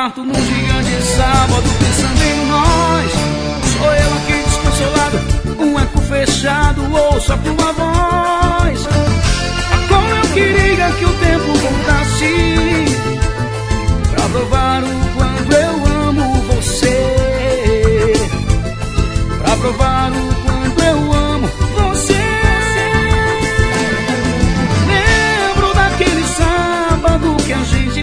quarto num gigante sábado pensando em nós. Sou eu aqui desconsolado, um eco fechado, ouço a tua voz. Como eu queria que o tempo voltasse pra provar o quanto eu amo você, pra provar o quanto eu amo você. Lembro daquele sábado que a gente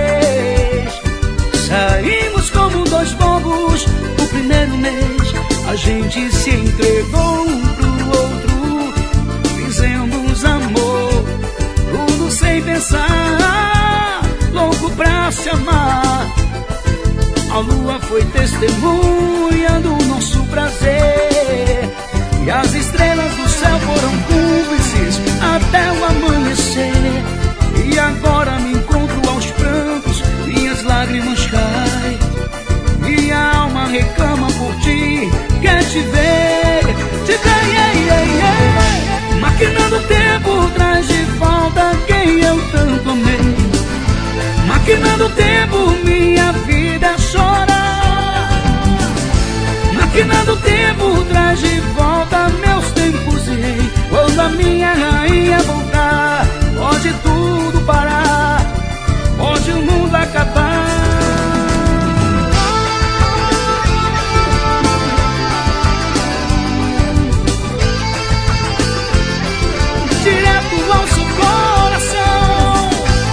fez. Saímos como dois bobos no primeiro mês. A gente se entregou um pro outro, fizemos amor, tudo sem pensar, louco pra se amar. A lua foi testemunha do nosso prazer, e as estrelas do céu foram cúmplices até o amanhecer. E agora me encontro aos prantos, minhas lágrimas caem, minha alma reclama por ti, quer te ver, Maquinando o tempo traz de volta quem eu tanto amei. Maquinando o tempo minha vida chora. Maquinando o tempo traz de volta meus tempos e rei. Quando a minha rainha voltar, pode tudo parar, pode o mundo acabar. Direto ao seu coração,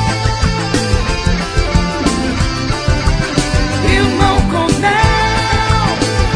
irmão Condel.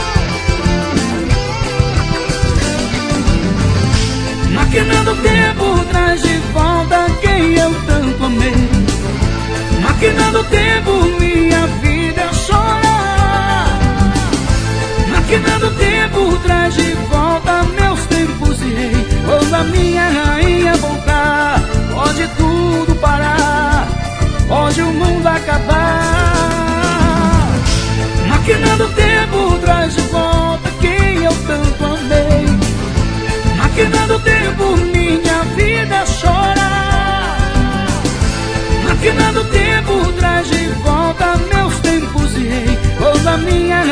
Maquinando o tempo traz de volta quem eu tanto amei. Maquinando o tempo minha vida chora. Maquinando o tempo traz de volta meus tempos e rei. Quando a minha rainha voltar, pode tudo parar, pode o mundo acabar. Maquinando o tempo traz de volta quem eu tanto amei. Maquinando o tempo minha vida chora. Maquinando o tempo traz de volta meus tempos e rei. Quando a minha